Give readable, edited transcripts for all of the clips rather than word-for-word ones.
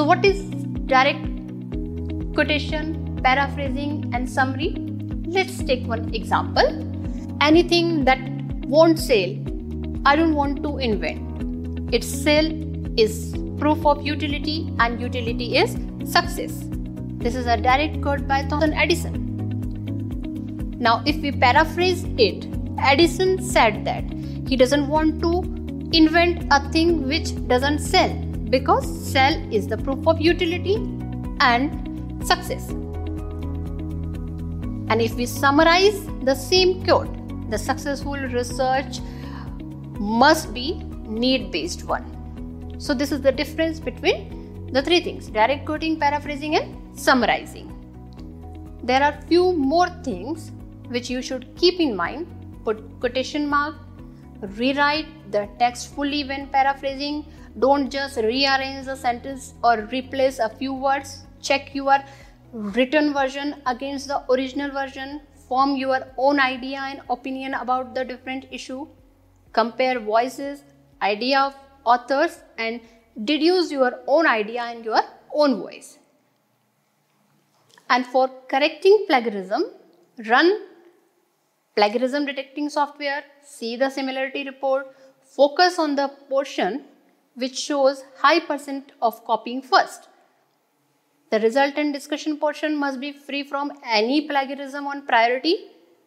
So what is direct quotation, paraphrasing and summary? Let's take one example. Anything that won't sell, I don't want to invent. Its sale is proof of utility and utility is success. This is a direct quote by Thomas Edison. Now if we paraphrase it, Edison said that he doesn't want to invent a thing which doesn't sell, because sell is the proof of utility and success. And if we summarize the same quote, the successful research must be need-based one. So this is the difference between the three things: direct quoting, paraphrasing and summarizing. There are few more things which you should keep in mind. Put quotation mark, rewrite the text fully when paraphrasing. Don't just rearrange the sentence or replace a few words. Check your written version against the original version. Form your own idea and opinion about the different issue. Compare voices, idea of authors and deduce your own idea and your own voice. And for correcting plagiarism, run plagiarism detecting software, see the similarity report, focus on the portion which shows high % of copying first. The resultant discussion portion must be free from any plagiarism on priority.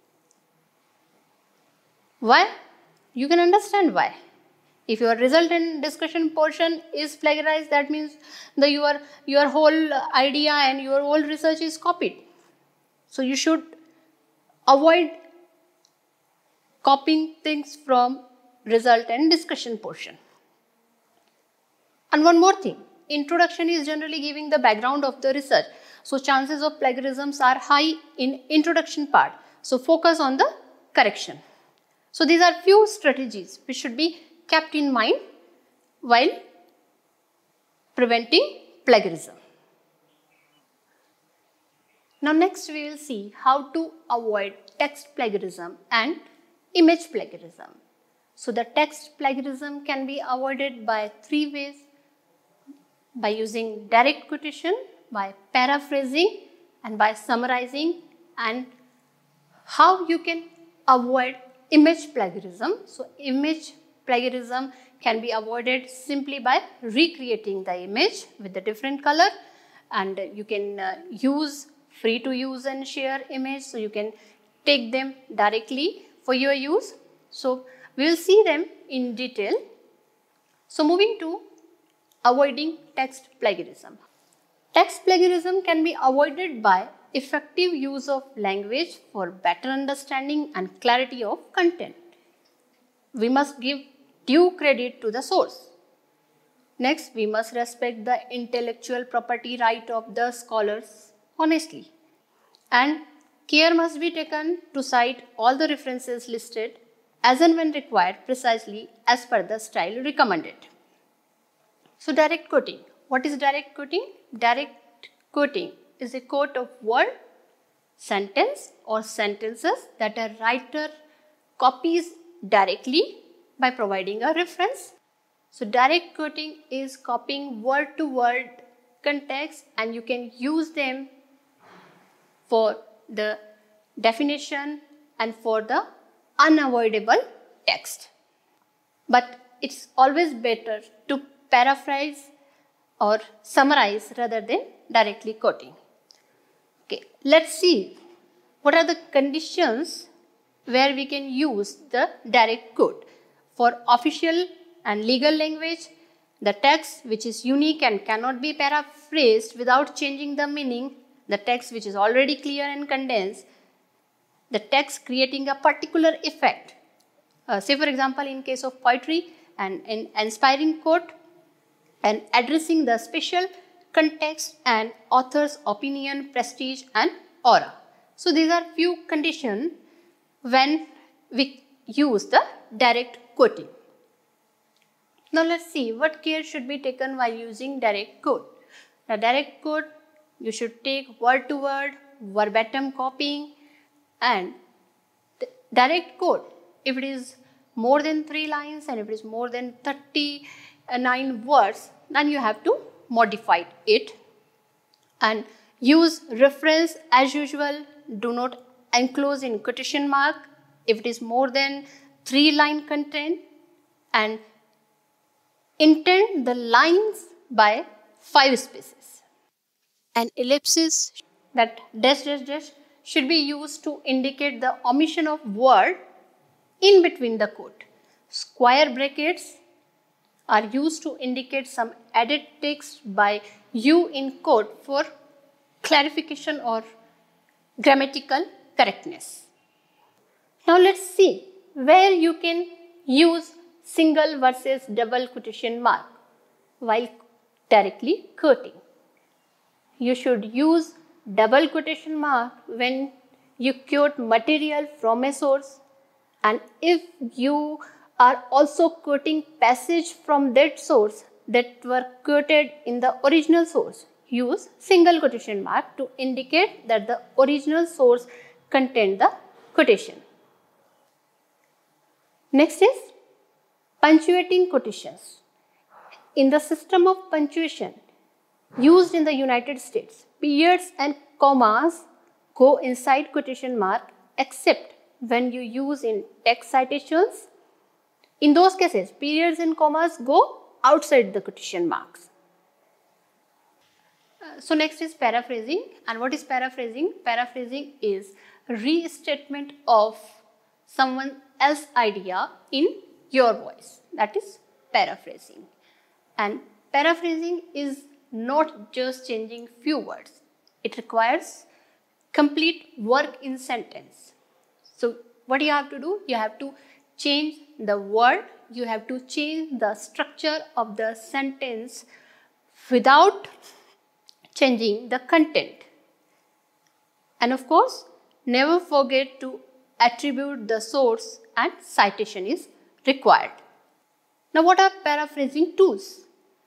Why? You can understand why. If your resultant discussion portion is plagiarized, that means your whole idea and your whole research is copied. So you should avoid copying things from resultant discussion portion. And one more thing, introduction is generally giving the background of the research. So chances of plagiarisms are high in introduction part. So focus on the correction. So these are few strategies which should be kept in mind while preventing plagiarism. Now next we will see how to avoid text plagiarism and image plagiarism. So the text plagiarism can be avoided by three ways: by using direct quotation, by paraphrasing and by summarizing. And how you can avoid image plagiarism? So image plagiarism can be avoided simply by recreating the image with the different color, and you can use free to use and share image, so you can take them directly for your use. So we will see them in detail. So moving to avoiding text plagiarism. Text plagiarism can be avoided by effective use of language for better understanding and clarity of content. We must give due credit to the source. Next, we must respect the intellectual property right of the scholars honestly. And care must be taken to cite all the references listed as and when required precisely as per the style recommended. So direct quoting. What is direct quoting? Direct quoting is a quote of word, sentence or sentences that a writer copies directly by providing a reference. So direct quoting is copying word to word context, and you can use them for the definition and for the unavoidable text. But it's always better to paraphrase or summarize rather than directly quoting. Okay, let's see what are the conditions where we can use the direct quote. For official and legal language, the text which is unique and cannot be paraphrased without changing the meaning, the text which is already clear and condensed, the text creating a particular effect. Say for example, in case of poetry, an inspiring quote and addressing the special context and author's opinion, prestige and aura. So these are few conditions when we use the direct quoting. Now let's see what care should be taken while using direct quote. Now direct quote, you should take word to word, verbatim copying, and direct quote, if it is more than 3 lines and if it is more than 39 words, then you have to modified it. And use reference as usual. Do not enclose in quotation mark if it is more than 3-line content, and indent the lines by 5 spaces. And ellipsis, that dash dash dash, should be used to indicate the omission of word in between the quote. Square brackets are used to indicate some added text by you in quote for clarification or grammatical correctness. Now let's see where you can use single versus double quotation mark while directly quoting. You should use double quotation mark when you quote material from a source, and if you are also quoting passage from that source that were quoted in the original source, use single quotation mark to indicate that the original source contained the quotation. Next is punctuating quotations. In the system of punctuation used in the United States, periods and commas go inside quotation mark except when you use in text citations. In those cases, periods and commas go outside the quotation marks. So next is paraphrasing. And what is paraphrasing? Paraphrasing is restatement of someone else's idea in your voice. That is paraphrasing. And paraphrasing is not just changing few words. It requires complete work in sentence. So what you have to do? You have to change the word. You have to change the structure of the sentence without changing the content. And of course, never forget to attribute the source and citation is required. Now, what are paraphrasing tools?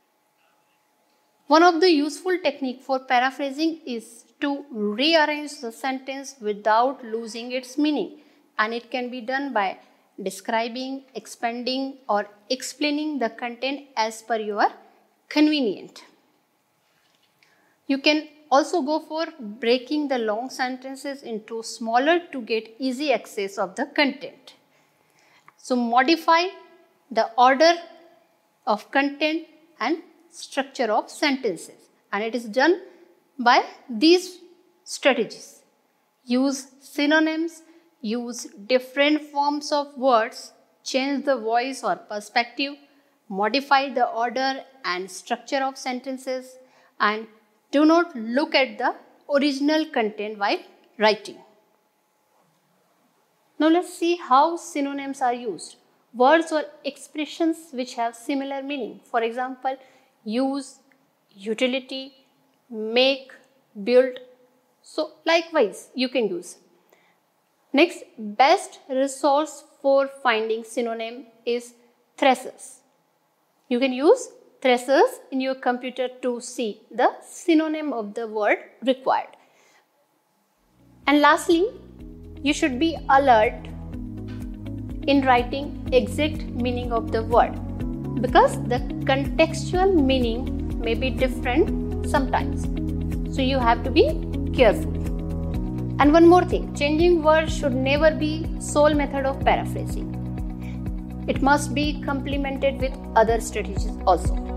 One of the useful techniques for paraphrasing is to rearrange the sentence without losing its meaning, and it can be done by describing, expanding, or explaining the content as per your convenience. You can also go for breaking the long sentences into smaller to get easy access of the content. So modify the order of content and structure of sentences, and it is done by these strategies. Use synonyms, use different forms of words, change the voice or perspective, modify the order and structure of sentences, and do not look at the original content while writing. Now let's see how synonyms are used. Words or expressions which have similar meaning. For example, use, utility, make, build. So likewise, you can use. Next, best resource for finding synonym is Thesaurus. You can use Thesaurus in your computer to see the synonym of the word required. And lastly, you should be alert in writing exact meaning of the word, because the contextual meaning may be different sometimes. So you have to be careful. And one more thing, changing words should never be sole method of paraphrasing. It must be complemented with other strategies also.